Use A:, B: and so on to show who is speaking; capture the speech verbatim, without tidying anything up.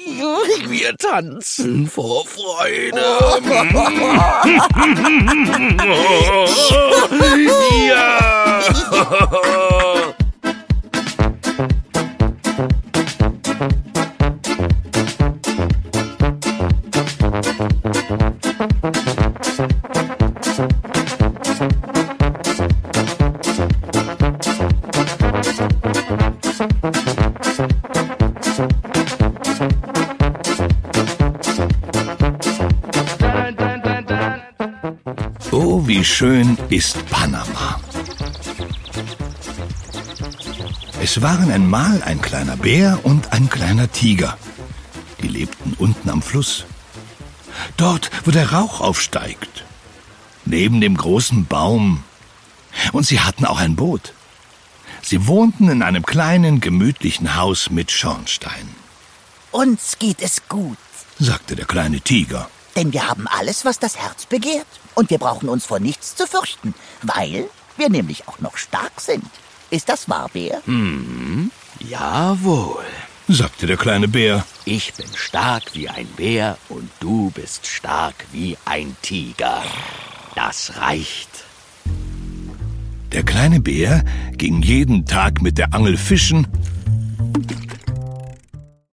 A: Wir tanzen vor Freude. Ja!
B: Oh, wie schön ist Panama. Es waren einmal ein kleiner Bär und ein kleiner Tiger. Die lebten unten am Fluss. Dort, wo der Rauch aufsteigt. Neben dem großen Baum. Und sie hatten auch ein Boot. Sie wohnten in einem kleinen, gemütlichen Haus mit Schornstein.
C: Uns geht es gut,
B: sagte der kleine Tiger.
C: Denn wir haben alles, was das Herz begehrt. Und wir brauchen uns vor nichts zu fürchten, weil wir nämlich auch noch stark sind. Ist das wahr, Bär?
A: Hm, jawohl,
B: sagte der kleine Bär.
A: Ich bin stark wie ein Bär und du bist stark wie ein Tiger. Das reicht.
B: Der kleine Bär ging jeden Tag mit der Angel fischen